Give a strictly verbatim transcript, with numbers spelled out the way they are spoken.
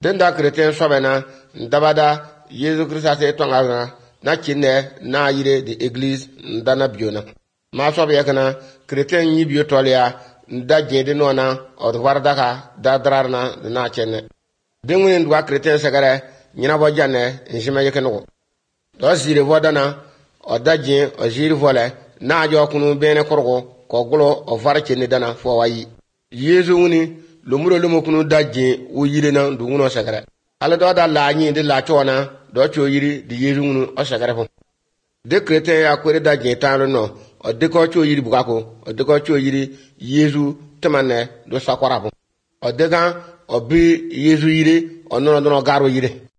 denda chrétien sobena ndabada Yesu Christ se tonga na kinne na yire de église ndana biona ma sobe yakana chrétien ni bio tolia nda jede nona od wardaka da drarna na chenne dengune ndwa chrétien sagare nyina bo janne njima yekeno do zire vodana odaje o jiri vole na jo kunu bene korgo ko glo o var chenne dana fo wayi Yesu woni lomuro lomo kunu daje wo yire na ndunguno sagare ala do da la nyi de la chona do cho yiri di Yesu wonu o sagare fo de chrétien ya ko da je tan no o de ko cho yiri bukako o de ko cho yiri Yesu temane do sakwara fo o de gan o bi Yesu yiri o no no garo yiri